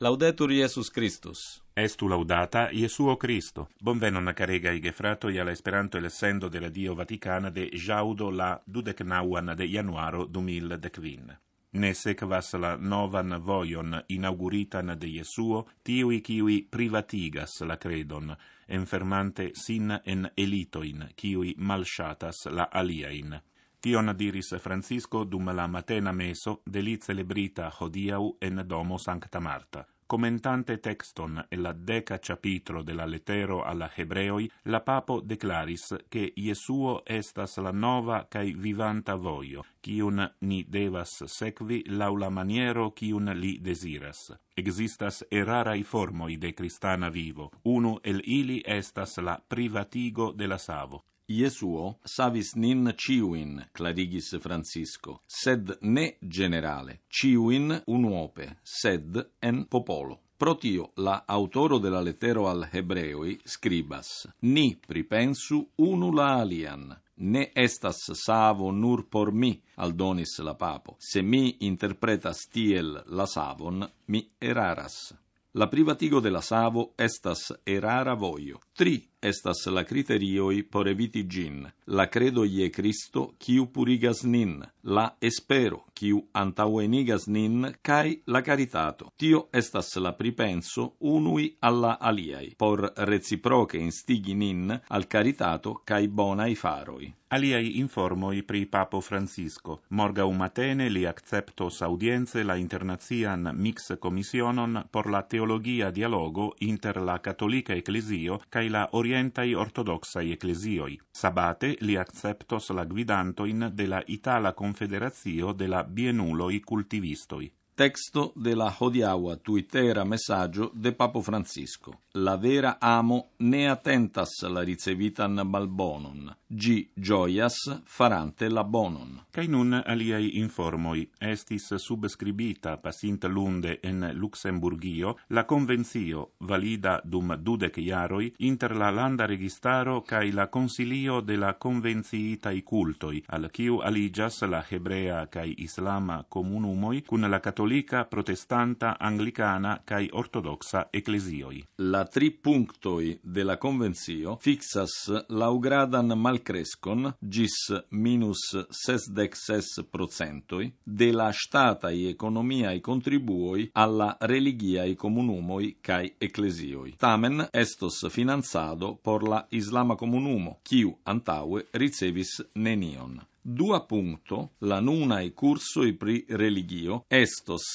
Laudetur Iesus Christus. Estu laudata Iesuo Cristo. Bonvenon carega i gefratoi alla Esperanto e l'essendo della Dio Vaticana de jaudo la 29 de januaro 2015. Ne sekvas la novan vojon inauguritan de Iesuo, tiui kiui privatigas la credon, enfermante sin en elitoin, kiui malŝatas la aliain. Tion diris Francisco dum la matena meso de li celebrita hodiau en domo Sancta Marta. Commentante texton e la 10 capitolo della lettero alla Hebreoi, la papo declaris che Iesuo estas la nova cae vivanta voio, cium ni devas sequi laula maniero cium li desiras. Existas erarai formoi de Cristana vivo, unu el ili estas la privatigo de la savo. Iesuo savis nin ciuin, clarigis Francisco, sed ne generale, ciuin unuope, sed en popolo. Pro tio, la autoro de la lettero al Hebreoi scribas, ni pripensu unu la alian, ne estas savo nur por mi, aldonis la papo. Se mi interpretas tiel la savon, mi eraras. La privatigo de la savo estas erara voio. 3 estas la criterioi por eviti gin. La credo ie Cristo, quiu purigas nin, la espero, quiu antauenigas nin, cae la caritato. Tio estas la pripenso unui alla aliai, por reciproche instigi nin al caritato cae bonai faroi. Aliai informoi pri Papo Francisco. Morgau matene li acceptos audienze la internazian mix commissionon por la teologia dialogo inter la Cattolica Ecclesio cae la orientai ortodoxai ecclesioi. Sabate li acceptos la guidantoin de la Itala Confederazio de la Bienuloi Cultivistoi. Texto de la hodiaua tuitera messaggio de Papo Francisco. La vera amo ne attentas la ricevitan malbonon, gi gioias farante la bonon. Cai nun aliai informoi estis subscribita pasint lunde en Luxemburgio la convenzio valida dum 12 jaroi inter la landa registaro cae la consilio de la convenziitai cultoi, al quiu aligas la hebrea cae islama comunumoi cun la cattolica, protestanta, anglicana cae ortodoxa ecclesioi. La 3 punctoi de la convenzio fixas laugradan malcrescon gis minus 66% de la statai economiai contribuoi alla religiae comunumoi cae ecclesioi. Tamen estos finanzado por la Islama comunumo, quiu antaue ricevis nenion. 2 punto, la nunae cursoi pri religio estos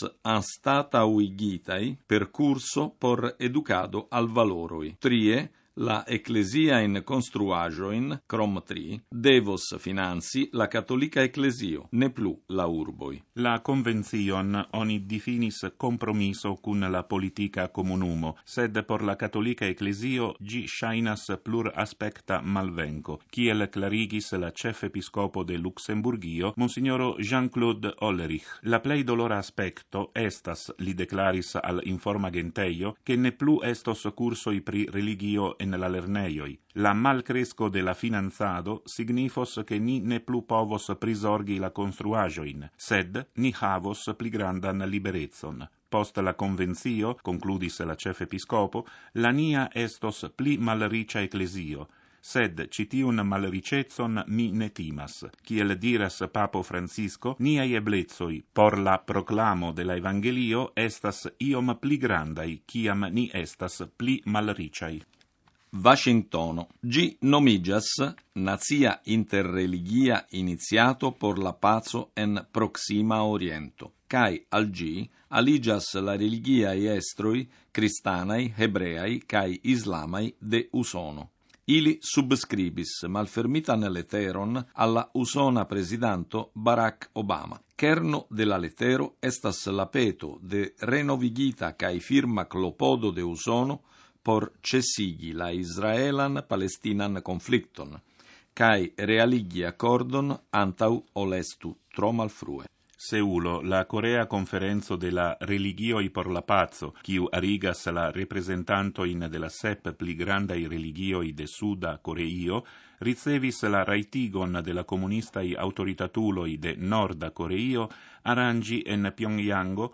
anstatauigitai per curso por educado al valoroi. 3. La ecclesia in construajoin, crom 3, devos finanzi la cattolica ecclesio, ne plu la urboi. La convenzion oni definis compromiso cun la politica comunumo, sed por la cattolica ecclesio gi shainas plur aspecta malvenco, kiel clarigis la chef episcopo de Luxemburgio, Monsignoro Jean-Claude Ollerich. La plei dolora aspecto estas, li declaris al Informa Genteio, che ne plu estos cursoi pri religio en la lerneioi. La malcresco de la finanzado signifos che ni ne plu povos prisorgi la construajoin, sed ni havos pli grandan liberezzon. Post la convenzio, concludis la chef episcopo, la nia estos pli malricia ecclesio, sed citiun malricezzon mi ne timas. Kiel diras Papo Francisco, niai eblezoi por la proclamo de la Evangelio estas iom pli grandai, ciam ni estas pli malriciai. Washingtono. Gi nomigas Nazia interreligia iniziato por la paco en Proxima Oriento. Cae al gi aligas la religiae estroi cristanai, hebreai cae islamai de Usono. Ili subscribis malfermitan letteron alla Usona presidanto Barack Obama. Kerno de la lettero estas la peto de renovigita cae firma clopodo de Usono por cesigi la Israelan-Palestinan conflicton, cae realigi accordon antau olestu tro malfrue. Seulo, la Corea Conferenzo de la Religioi por la Pazo, quiu arigas la representantoin de la sep pli grandai religioi de Suda Coreio, ricevis la raitigon de la comunistai autoritatuloi de Norda Coreio arangi en Pyongyango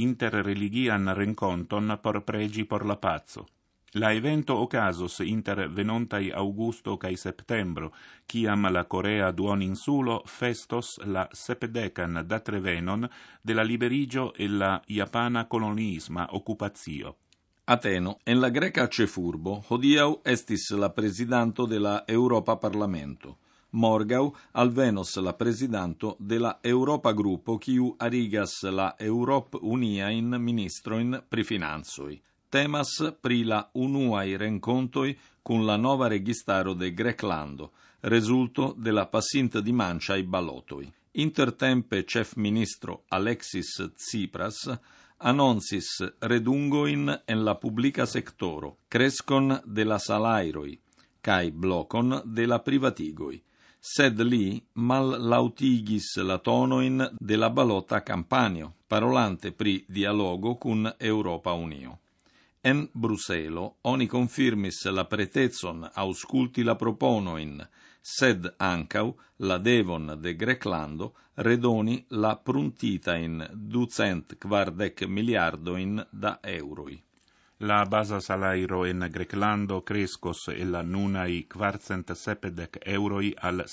interreligian renconton por pregi por la pazzo. La evento ocasos inter venontai Augusto cae Septembro, ciam la Corea duoninsulo festos la 70 datrevenon de la liberigio e la japana coloniisma occupatio. Ateno, en la greca cefurbo, hodiau estis la presidanto de la Europa Parlamento. Morgau alvenos la presidanto de la Europa Gruppo, quiu arigas la Europ Uniain ministroin pri finansoi. Temas pri la unuai rencontoi cun la nova registaro de Greclando, resulto de la passint dimanciai ballotoi. Intertempe chef ministro Alexis Tsipras annoncis redungoin en la publica sectoro, crescon de la salairoi, cae blocon de la privatigoi, sed li mal lautigis la tonoin de la balota campanio, parolante pri dialogo cun Europa Unio. En Bruselo oni confirmis la pretezon ausculti la proponoin, sed ancau la devon de Greclando redoni la pruntitain 240 miliardoin da euroi. La basa salairo en Greclando crescos e la nunai 470 euroi al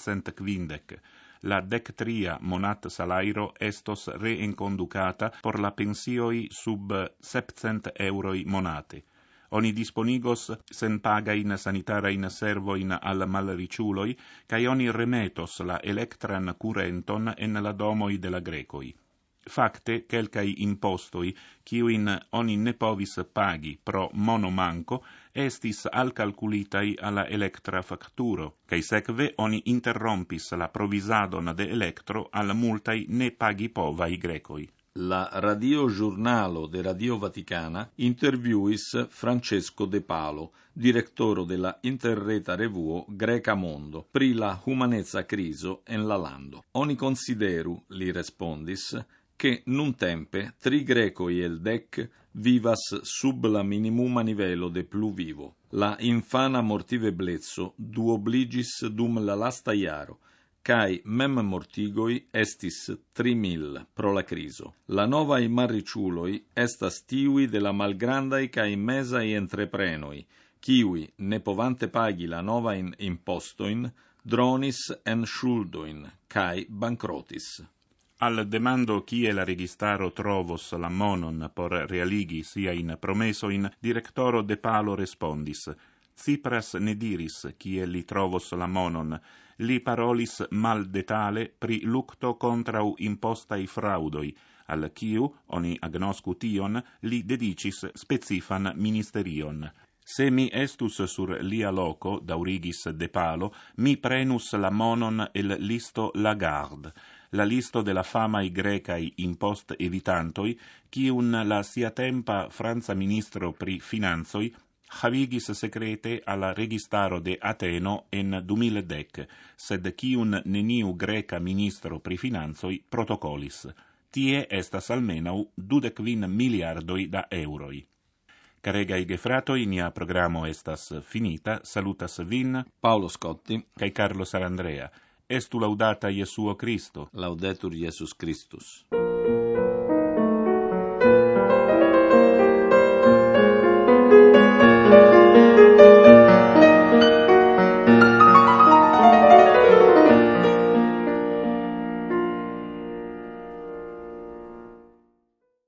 750. La 13 monat salairo estos reenconducata por la pensioi sub 700 euroi monate. Oni disponigos sen pagain sanitarain servoin al malriciuloi, cae oni remetos la electran curenton en la domoi de la Grecoi. Facte, quelcai impostoi, quiuin oni ne povis pagi pro monomanco, estis alcalculitai alla electra facturo, cae secve oni interrompis la provisadon de electro al multai ne pagi povai Grecoi. La Radio Giornalo de Radio Vaticana interviuis Francesco De Palo, directoro della interreta revuo Greca Mondo, pri la humanezza criso en la lando. Oni consideru, li respondis, che nun tempe tri Grecoi el dec vivas sub la minimuma nivelo de pluvivo. La infana mortiveblezzo duobligis dum la lasta iaro, cae mem mortigoi estis 3000 pro la criso. La novai marriciuloi estas tiui de la malgrandai cae mesai entreprenoi, kiui, ne povante pagi la novain impostoin, dronis en schuldoin, cae bancrotis. Al demando kie la registaro trovos la monon por realigi sia in promesoin, directoro De Palo respondis: Tsipras ne diris kie li trovos la monon, li parolis mal detale pri lucto contrau impostai fraudoi, al quiu, oni agnoscu tion, li dedicis specifan ministerion. Se mi estus sur lia loco, daurigis De Palo, mi prenus la monon el listo Lagarde, la listo de la famai grecai impost evitantoi, quiun la siatempa Franza ministro pri finanzoi havigis secrete alla registaro de Ateno en 2010, sed quiun neniu greca ministro pri finanzoi protocolis. Tie estas almenau 25 miliardoi da euroi. Caregai gefratoi, nia programo estas finita. Salutas vin Paolo Scotti cae Carlo Sarandrea. Estu laudata Iesuo Christo. Laudetur Iesus Christus.